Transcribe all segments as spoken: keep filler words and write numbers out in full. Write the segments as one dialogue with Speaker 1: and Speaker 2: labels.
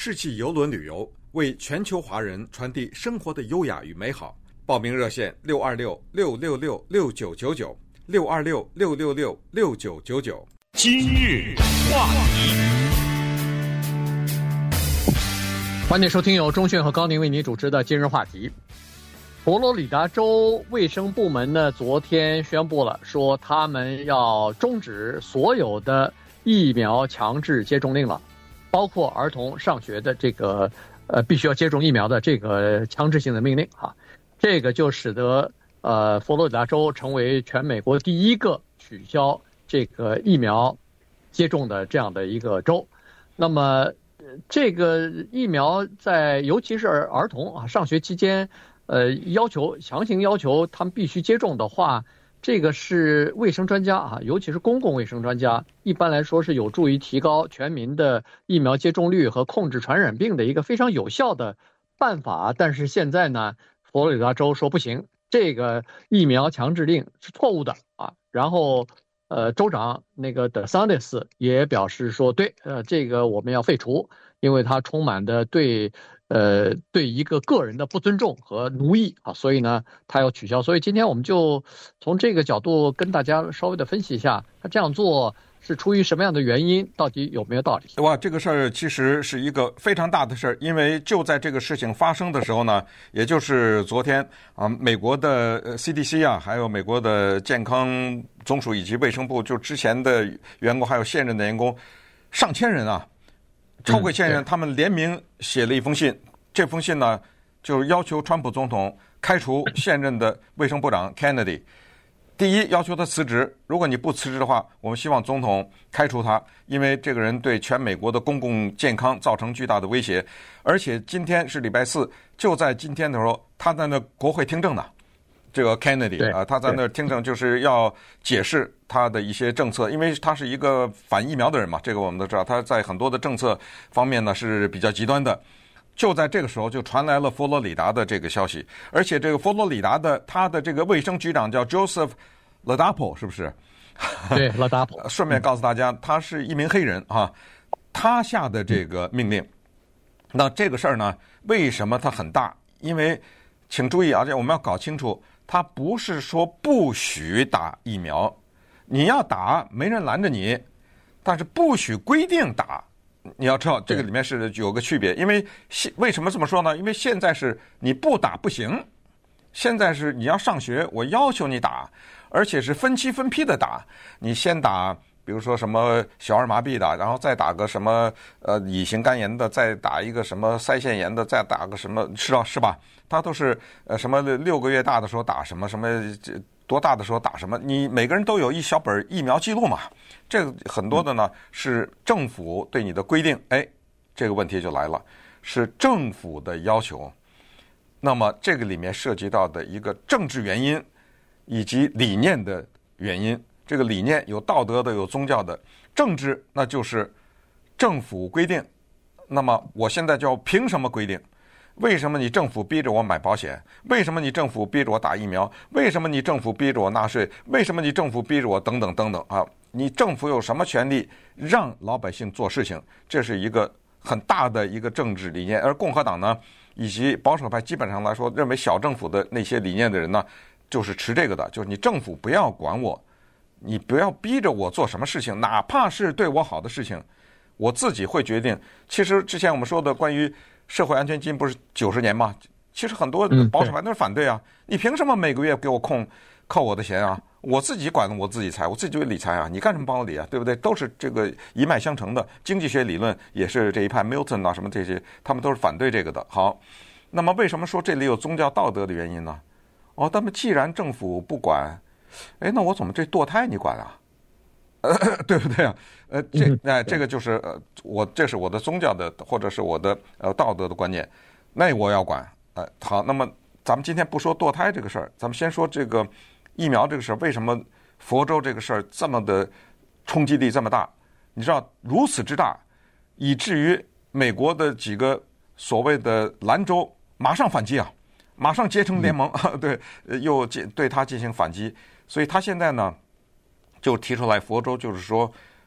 Speaker 1: 世纪邮轮旅游，为全球华人传递生活的优雅与美好。报名热线六二六六六六六九九九六二六六六六六九九九。
Speaker 2: 今日话题，
Speaker 3: 欢迎收听由钟迅和高宁为你主持的今日话题。佛罗里达州卫生部门呢，昨天宣布了，说他们要终止所有的疫苗强制接种令了，包括儿童上学的这个呃必须要接种疫苗的这个强制性的命令啊，这个就使得呃佛罗里达州成为全美国第一个取消这个疫苗接种的这样的一个州。那么这个疫苗在尤其是儿童啊上学期间，呃要求强行要求他们必须接种的话，这个是卫生专家啊，尤其是公共卫生专家，一般来说是有助于提高全民的疫苗接种率和控制传染病的一个非常有效的办法。但是现在呢，佛罗里达州说不行，这个疫苗强制令是错误的啊。然后呃，州长那个德桑蒂斯也表示说，对，呃，这个我们要废除，因为它充满的对呃对一个个人的不尊重和奴役啊，所以呢，他要取消。所以今天我们就从这个角度跟大家稍微的分析一下，他这样做是出于什么样的原因，到底有没有道理？
Speaker 1: 哇，这个事儿其实是一个非常大的事儿，因为就在这个事情发生的时候呢，也就是昨天啊，美国的 C D C 啊，还有美国的健康总署以及卫生部，就之前的员工还有现任的员工，上千人啊，超过千人，他们联名写了一封信。这封信呢，就是要求川普总统开除现任的卫生部长 Kennedy。第一，要求他辞职。如果你不辞职的话，我们希望总统开除他，因为这个人对全美国的公共健康造成巨大的威胁。而且今天是礼拜四，就在今天的时候，他在那国会听证呢。这个 Kennedy 啊，他在那听证，就是要解释他的一些政策，因为他是一个反疫苗的人嘛，这个我们都知道，他在很多的政策方面呢是比较极端的。就在这个时候，就传来了佛罗里达的这个消息，而且这个佛罗里达的他的这个卫生局长叫 Joseph Ladapo， 是不是？
Speaker 3: 对 ，Ladapo。
Speaker 1: 顺便告诉大家，他是一名黑人啊，他下的这个命令。那这个事儿呢，为什么它很大？因为请注意啊，这我们要搞清楚，他不是说不许打疫苗，你要打没人拦着你，但是不许规定打。你要知道这个里面是有个区别，因为为什么这么说呢？因为现在是你不打不行，现在是你要上学，我要求你打，而且是分期分批的打。你先打，比如说什么小儿麻痹的，然后再打个什么呃乙型肝炎的，再打一个什么腮腺炎的，再打个什么，是吧？是吧？它都是呃什么六个月大的时候打什么什么，多大的时候打什么，你每个人都有一小本疫苗记录嘛。这个很多的呢是政府对你的规定，哎，这个问题就来了，是政府的要求。那么这个里面涉及到的一个政治原因以及理念的原因，这个理念有道德的，有宗教的，政治那就是政府规定。那么我现在就要凭什么规定？为什么你政府逼着我买保险？为什么你政府逼着我打疫苗？为什么你政府逼着我纳税？为什么你政府逼着我等等等等啊？你政府有什么权利让老百姓做事情？这是一个很大的一个政治理念。而共和党呢，以及保守派基本上来说，认为小政府的那些理念的人呢，就是持这个的，就是你政府不要管我，你不要逼着我做什么事情，哪怕是对我好的事情，我自己会决定。其实之前我们说的关于社会安全金不是九十年吗？其实很多保守派都是反对啊，你凭什么每个月给我控扣我的钱啊？我自己管我自己财，我自己就理财啊，你干什么帮我理啊？对不对？都是这个一脉相承的，经济学理论也是这一派 Milton 啊什么这些，他们都是反对这个的。好，那么为什么说这里有宗教道德的原因呢？哦，那么既然政府不管，哎，那我怎么这堕胎你管啊？呃，对不对啊？呃，这哎，这个就是呃，我这是我的宗教的或者是我的呃道德的观念，那我要管。呃，好，那么咱们今天不说堕胎这个事儿，咱们先说这个疫苗这个事儿。为什么佛州这个事儿这么的冲击力这么大？你知道如此之大，以至于美国的几个所谓的蓝州马上反击啊，马上结成联盟，嗯、对，又对他进行反击。所以他现在呢，就提出来佛州就是说，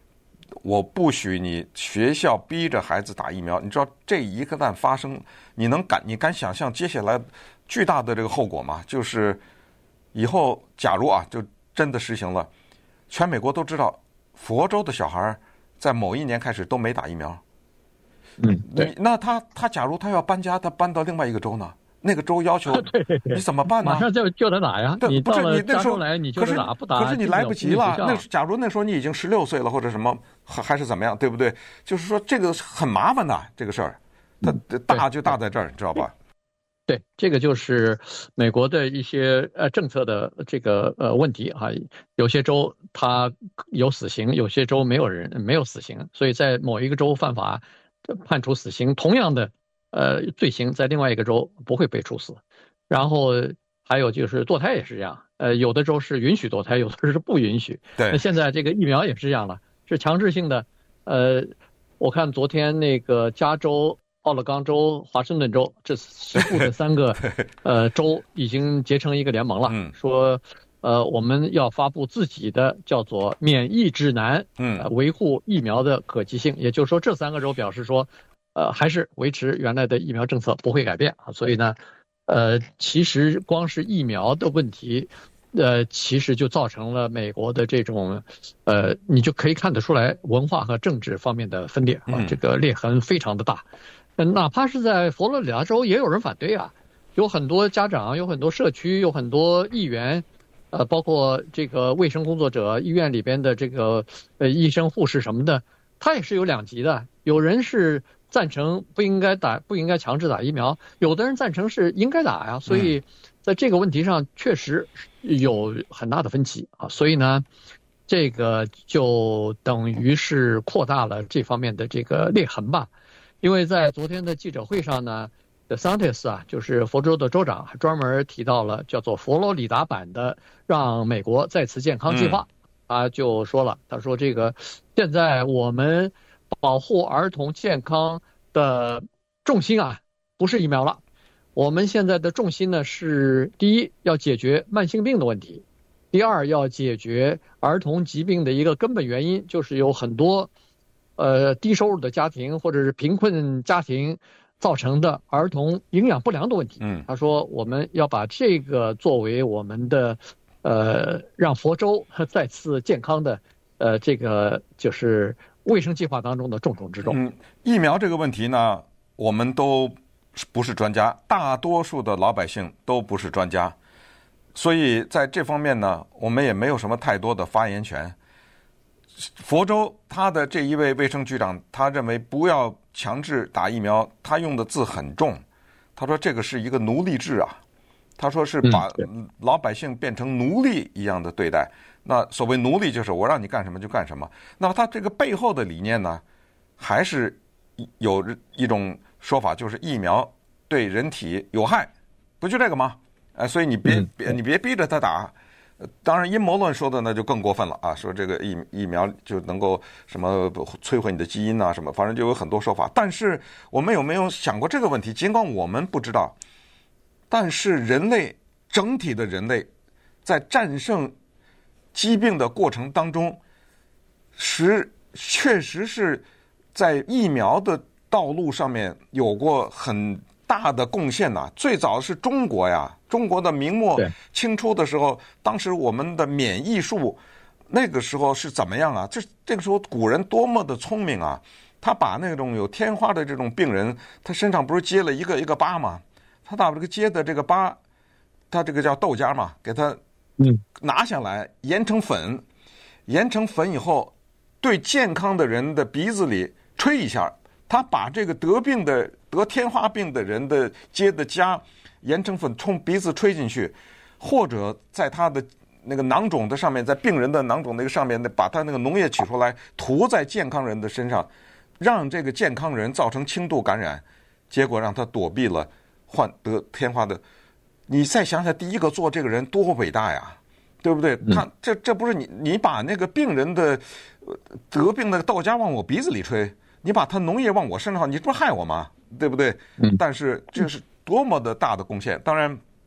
Speaker 1: 我不许你学校逼着孩子打疫苗。你知道这一个旦发生，你能敢你敢想象接下来巨大的这个后果吗？就是以后假如啊，就真的实行了，全美国都知道佛州的小孩在某一年开始都没打疫苗。
Speaker 3: 嗯，对。
Speaker 1: 那他他假如他要搬家，他搬到另外一个州呢？那个州要求你怎么办呢？
Speaker 3: 马上就就得打呀！你到了加州来，你就得打，不打
Speaker 1: 可是你来不及了。那假如那时候你已经十六岁了，或者什么，还还是怎么样，对不对？就是说这个很麻烦的这个事儿，它大就大在这儿，你知道吧？
Speaker 3: 对，这个就是美国的一些呃政策的这个呃问题啊。有些州它有死刑，有些州没有人没有死刑，所以在某一个州犯法判处死刑，同样的。呃，罪行在另外一个州不会被处死，然后还有就是堕胎也是这样，呃，有的州是允许堕胎，有的州是不允许。
Speaker 1: 对，
Speaker 3: 那现在这个疫苗也是这样了，是强制性的。呃，我看昨天那个加州、奥勒冈州、华盛顿州这西部的三个呃州已经结成一个联盟了，
Speaker 1: 嗯、
Speaker 3: 说呃我们要发布自己的叫做免疫指南，
Speaker 1: 嗯、
Speaker 3: 呃，维护疫苗的可及性。也就是说，这三个州表示说。呃，还是维持原来的疫苗政策不会改变啊，所以呢，呃，其实光是疫苗的问题，呃，其实就造成了美国的这种，呃，你就可以看得出来文化和政治方面的分裂啊，这个裂痕非常的大。嗯，哪怕是在佛罗里达州，也有人反对啊，有很多家长，有很多社区，有很多议员，呃，包括这个卫生工作者、医院里边的这个呃医生、护士什么的，他也是有两极的，有人是。赞成不应该打，不应该强制打疫苗。有的人赞成是应该打呀，所以在这个问题上确实有很大的分歧啊。所以呢，这个就等于是扩大了这方面的这个裂痕吧。因为在昨天的记者会上呢 ，DeSantis 啊，就是佛州的州长，还专门提到了叫做佛罗里达版的让美国再次健康计划。他就说了，他说这个现在我们。保护儿童健康的重心啊，不是疫苗了。我们现在的重心呢是：第一，要解决慢性病的问题；第二，要解决儿童疾病的一个根本原因，就是有很多呃低收入的家庭或者是贫困家庭造成的儿童营养不良的问题。
Speaker 1: 嗯，
Speaker 3: 他说我们要把这个作为我们的呃让佛州再次健康的呃这个就是卫生计划当中的重中之重。
Speaker 1: 嗯，疫苗这个问题呢，我们都不是专家，大多数的老百姓都不是专家，所以在这方面呢，我们也没有什么太多的发言权。佛州他的这一位卫生局长，他认为不要强制打疫苗，他用的字很重，他说这个是一个奴隶制啊，他说是把老百姓变成奴隶一样的对待。那所谓奴隶就是我让你干什么就干什么。那么他这个背后的理念呢，还是有一种说法，就是疫苗对人体有害，不就这个吗？哎，所以你别别你别逼着他打。当然，阴谋论说的那就更过分了啊！说这个疫疫苗就能够什么摧毁你的基因啊，什么，反正就有很多说法。但是我们有没有想过这个问题？尽管我们不知道，但是人类整体的人类在战胜疾病的过程当中，是确实是在疫苗的道路上面有过很大的贡献呐、啊。最早是中国呀。中国的明末清初的时候，当时我们的免疫术那个时候是怎么样啊？这这个时候古人多么的聪明啊！他把那种有天花的这种病人，他身上不是结了一个一个疤吗？他把这个结的这个疤，他这个叫豆荚嘛，给他拿下来研成粉，研成粉以后，对健康的人的鼻子里吹一下，他把这个得病的得天花病的人的结的痂。研成粉冲鼻子吹进去，或者在他的那个囊肿的上面，在病人的囊肿那个上面，把他那个脓液取出来涂在健康人的身上，让这个健康人造成轻度感染，结果让他躲避了患得天花的。你再想想，第一个做这个人多伟大呀，对不对？他这这不是你你把那个病人的得病的豆荚往我鼻子里吹，你把他脓液往我身上，你不是害我吗？对不对？但是这是多么的大的贡献！当然，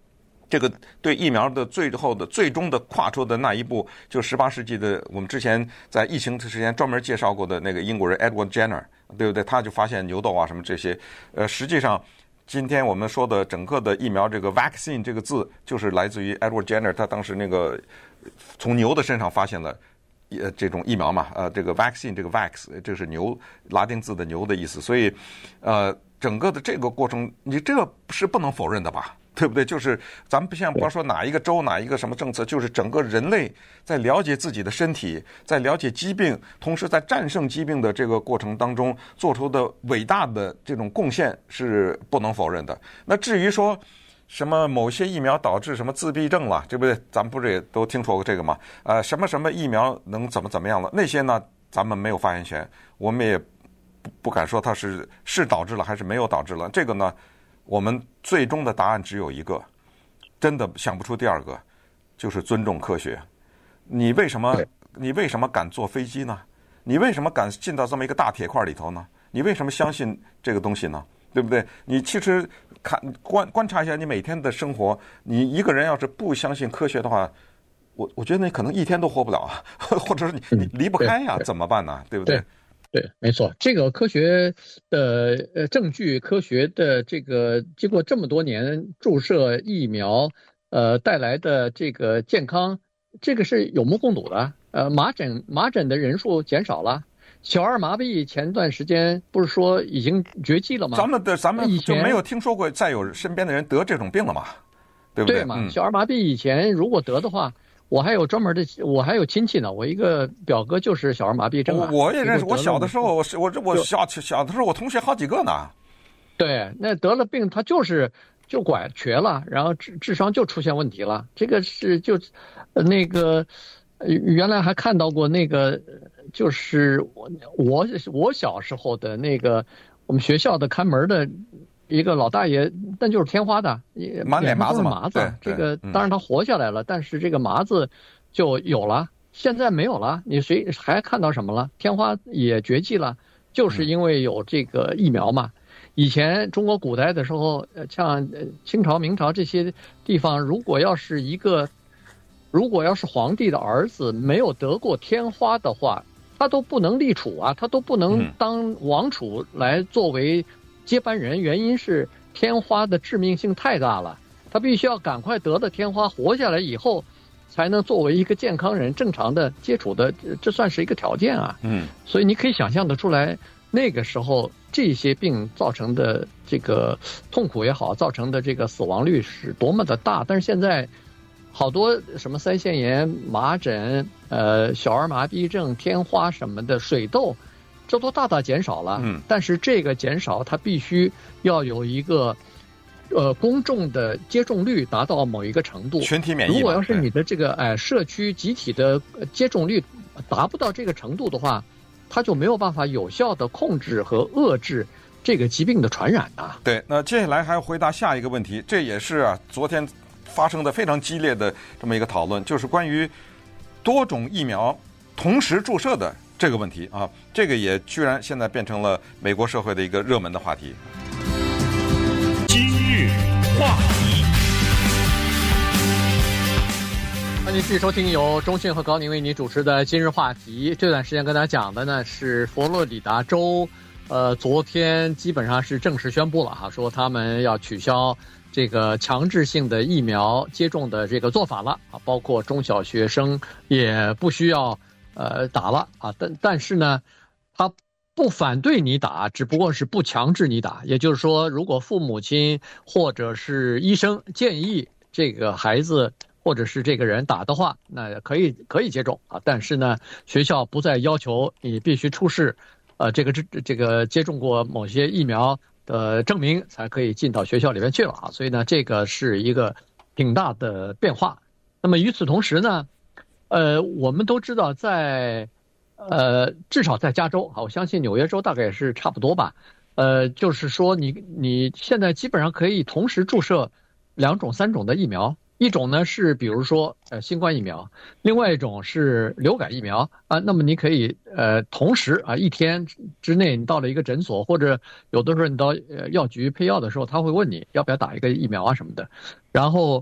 Speaker 1: 这个对疫苗的最后的最终的跨出的那一步，就十八世纪的我们之前在疫情之前专门介绍过的那个英国人 Edward Jenner， 对不对？他就发现牛痘啊什么这些，呃，实际上今天我们说的整个的疫苗这个 vaccine 这个字，就是来自于 Edward Jenner， 他当时那个从牛的身上发现了呃这种疫苗嘛，呃，这个 vaccine 这个 vax 这是牛拉丁字的牛的意思，所以呃整个的这个过程，你这个是不能否认的吧？对不对？就是咱们不像不要说哪一个州哪一个什么政策，就是整个人类在了解自己的身体，在了解疾病，同时在战胜疾病的这个过程当中做出的伟大的这种贡献是不能否认的。那至于说什么某些疫苗导致什么自闭症了，对不对？咱们不是也都听说过这个吗？呃，什么什么疫苗能怎么怎么样了？那些呢，咱们没有发言权，我们也不不敢说它是是导致了还是没有导致了。这个呢，我们最终的答案只有一个，真的想不出第二个，就是尊重科学。你为什么你为什么敢坐飞机呢？你为什么敢进到这么一个大铁块里头呢？你为什么相信这个东西呢？对不对？你其实看观观察一下你每天的生活，你一个人要是不相信科学的话，我我觉得你可能一天都活不了啊，或者是你你离不开呀、啊，怎么办呢？对不对？
Speaker 3: 对，没错，这个科学的呃证据，科学的这个经过这么多年注射疫苗，呃带来的这个健康，这个是有目共睹的。呃，麻疹麻疹的人数减少了，小儿麻痹前段时间不是说已经绝迹了吗？
Speaker 1: 咱们的咱们就没有听说过再有身边的人得这种病了嘛？对不对？
Speaker 3: 对嘛，小儿麻痹以前如果得的话。我还有专门的，我还有亲戚呢。我一个表哥就是小儿麻痹症啊。
Speaker 1: 我也认识，我小的时候，我我我小小的时候，我同学好几个呢。
Speaker 3: 对，那得了病，他就是就拐瘸了，然后智智商就出现问题了。这个是就那个原来还看到过那个，就是我我我小时候的那个我们学校的看门的。一个老大爷，那就是天花的，
Speaker 1: 满脸麻子
Speaker 3: 麻子。这个
Speaker 1: 当
Speaker 3: 然他活下来了，但是这个麻子就有了，现在没有了。你谁还看到什么了？天花也绝迹了，就是因为有这个疫苗嘛。以前中国古代的时候，像清朝、明朝这些地方，如果要是一个，如果要是皇帝的儿子没有得过天花的话，他都不能立储啊，他都不能当王储来作为。接班人，原因是天花的致命性太大了，他必须要赶快得了天花，活下来以后，才能作为一个健康人正常的接触的，这算是一个条件啊。
Speaker 1: 嗯，
Speaker 3: 所以你可以想象得出来，那个时候这些病造成的这个痛苦也好，造成的这个死亡率是多么的大。但是现在，好多什么腮腺炎、麻疹、呃小儿麻痹症、天花什么的、水痘。这都大大减少了，
Speaker 1: 嗯，
Speaker 3: 但是这个减少它必须要有一个，呃，公众的接种率达到某一个程度，
Speaker 1: 群体免疫。
Speaker 3: 如果要是你的这个哎社区集体的接种率达不到这个程度的话，它就没有办法有效的控制和遏制这个疾病的传染的。
Speaker 1: 对，那接下来还要回答下一个问题，这也是啊昨天发生的非常激烈的这么一个讨论，就是关于多种疫苗同时注射的。这个问题啊，这个也居然现在变成了美国社会的一个热门的话题。
Speaker 2: 今日话题，
Speaker 3: 欢迎继续收听由钟迅和高宁为你主持的今日话题。这段时间跟大家讲的呢是佛罗里达州，呃，昨天基本上是正式宣布了哈，说他们要取消这个强制性的疫苗接种的这个做法了啊，包括中小学生也不需要。呃，打了啊，但但是呢，他不反对你打，只不过是不强制你打。也就是说，如果父母亲或者是医生建议这个孩子或者是这个人打的话，那可以可以接种啊。但是呢，学校不再要求你必须出示呃这个这这个接种过某些疫苗的证明才可以进到学校里面去了啊。所以呢，这个是一个挺大的变化。那么与此同时呢？呃，我们都知道在，呃，至少在加州啊，我相信纽约州大概也是差不多吧。呃，就是说你你现在基本上可以同时注射两种、三种的疫苗，一种呢是比如说呃新冠疫苗，另外一种是流感疫苗啊。那么你可以呃同时啊一天之内你到了一个诊所，或者有的时候你到呃药局配药的时候，他会问你要不要打一个疫苗啊什么的，然后。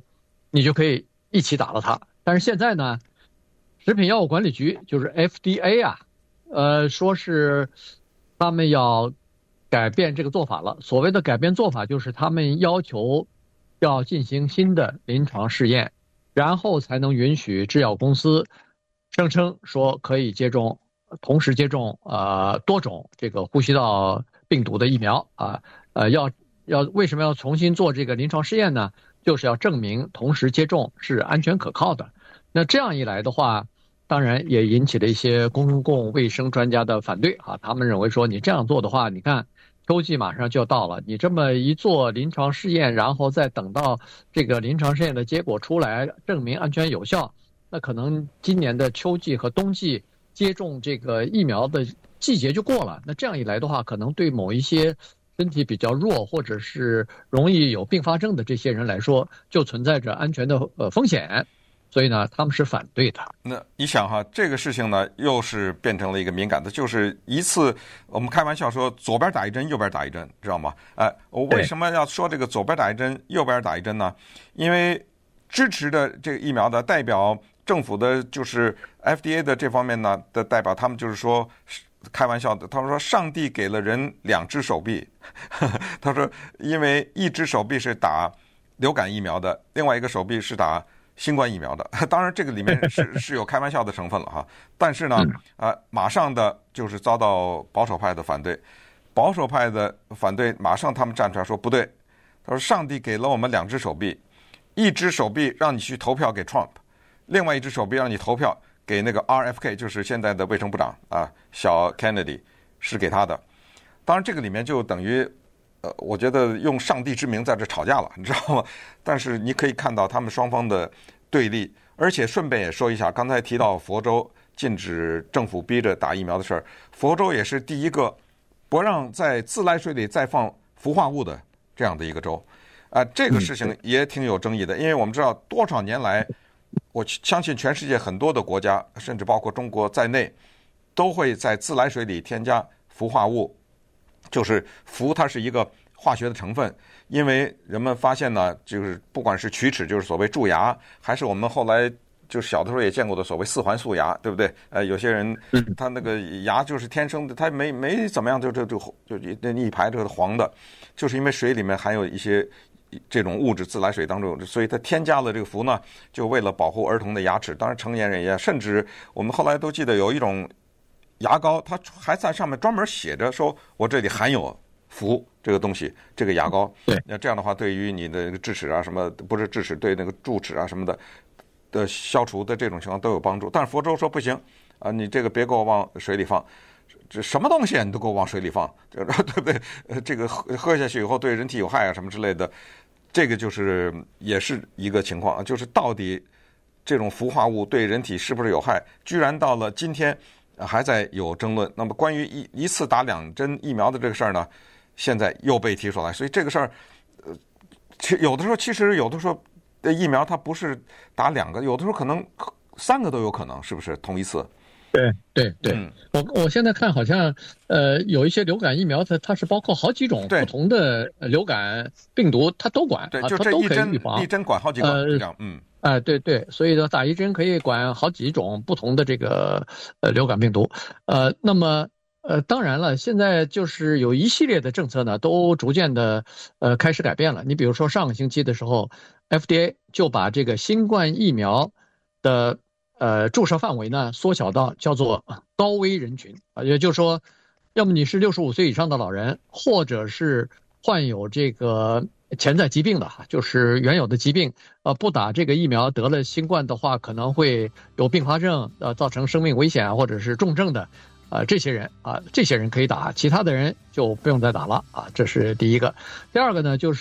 Speaker 3: 你就可以一起打了它。但是现在呢，食品药物管理局就是 F D A 啊，呃，说是他们要改变这个做法了。所谓的改变做法，就是他们要求要进行新的临床试验，然后才能允许制药公司声称说可以接种，同时接种呃多种这个呼吸道病毒的疫苗啊，呃要要为什么要重新做这个临床试验呢？就是要证明同时接种是安全可靠的。那这样一来的话，当然也引起了一些公共卫生专家的反对啊，他们认为说你这样做的话，你看秋季马上就要到了，你这么一做临床试验，然后再等到这个临床试验的结果出来，证明安全有效，那可能今年的秋季和冬季接种这个疫苗的季节就过了。那这样一来的话，可能对某一些身体比较弱或者是容易有并发症的这些人来说，就存在着安全的呃风险。所以呢，他们是反对的。
Speaker 1: 那你想哈，这个事情呢，又是变成了一个敏感的，就是一次我们开玩笑说左边打一针，右边打一针，知道吗？哎，我为什么要说这个左边打一针，右边打一针呢？因为支持的这个疫苗的代表政府的，就是 F D A 的这方面呢的代表，他们就是说开玩笑的，他们说上帝给了人两只手臂，他说因为一只手臂是打流感疫苗的，另外一个手臂是打新冠疫苗的。当然这个里面是是有开玩笑的成分了哈，但是呢呃马上的就是遭到保守派的反对，保守派的反对马上他们站出来说不对，他说上帝给了我们两只手臂，一只手臂让你去投票给 Trump， 另外一只手臂让你投票给那个 R F K， 就是现在的卫生部长啊，小 Kennedy 是给他的。当然这个里面就等于呃，我觉得用上帝之名在这吵架了，你知道吗？但是你可以看到他们双方的对立，而且顺便也说一下，刚才提到佛州禁止政府逼着打疫苗的事儿，佛州也是第一个不让在自来水里再放氟化物的这样的一个州。啊、呃，这个事情也挺有争议的，因为我们知道多少年来，我相信全世界很多的国家，甚至包括中国在内，都会在自来水里添加氟化物。就是氟，它是一个化学的成分，因为人们发现呢，就是不管是龋齿，就是所谓蛀牙，还是我们后来就小的时候也见过的所谓四环素牙，对不对？呃，有些人他那个牙就是天生的，他没没怎么样，就就就就那一排这个黄的，就是因为水里面含有一些这种物质，自来水当中，所以它添加了这个氟呢，就为了保护儿童的牙齿，当然成年人也，甚至我们后来都记得有一种牙膏，它还在上面专门写着说我这里含有氟这个东西，这个牙膏。
Speaker 3: 对，
Speaker 1: 那这样的话对于你的智齿啊什么，不是智齿，对那个蛀齿啊什么的的消除的这种情况都有帮助。但是佛州说不行啊，你这个别给我往水里放，这什么东西你都给我往水里放，对不对？这个喝喝下去以后对人体有害啊什么之类的，这个就是也是一个情况，就是到底这种氟化物对人体是不是有害，居然到了今天还在有争论。那么关于一一次打两针疫苗的这个事儿呢，现在又被提出来。所以这个事儿，呃，其有的时候其实有的时候疫苗它不是打两个，有的时候可能三个都有可能，是不是同一次？
Speaker 3: 对对对，
Speaker 1: 嗯、
Speaker 3: 我我现在看好像呃有一些流感疫苗它它是包括好几种不同的流感病毒，它都管，
Speaker 1: 对，
Speaker 3: 啊、
Speaker 1: 就这一针一针管好几个，
Speaker 3: 呃、
Speaker 1: 这样，嗯。
Speaker 3: 哎、呃，对对，所以呢，打一针可以管好几种不同的这个呃流感病毒，呃，那么呃，当然了，现在就是有一系列的政策呢，都逐渐的呃开始改变了。你比如说上个星期的时候 ，F D A 就把这个新冠疫苗的呃注射范围呢缩小到叫做高危人群啊，也就是说，要么你是六十五岁以上的老人，或者是患有这个潜在疾病的哈，就是原有的疾病，呃，不打这个疫苗得了新冠的话，可能会有并发症，呃，造成生命危险或者是重症的，呃，这些人啊，这些人可以打，其他的人就不用再打了啊，这是第一个。第二个呢，就是，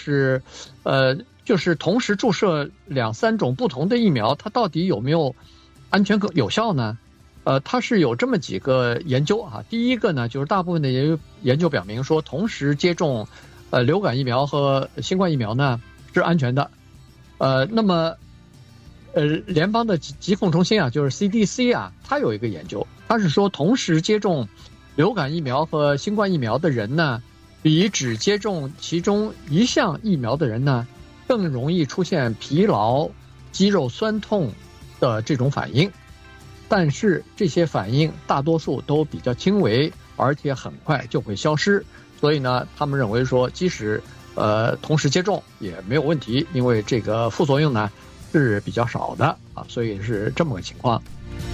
Speaker 3: 呃，就是同时注射两三种不同的疫苗，它到底有没有安全可有效呢？呃，它是有这么几个研究啊。第一个呢，就是大部分的研究研究表明说，同时接种呃，流感疫苗和新冠疫苗呢是安全的，呃，那么，呃，联邦的疾疾控中心啊，就是 C D C 啊，它有一个研究，它是说同时接种流感疫苗和新冠疫苗的人呢，比只接种其中一项疫苗的人呢，更容易出现疲劳、 肌肉酸痛的这种反应，但是这些反应大多数都比较轻微，而且很快就会消失。所以呢，他们认为说，即使呃同时接种也没有问题，因为这个副作用呢是比较少的啊，所以是这么个情况。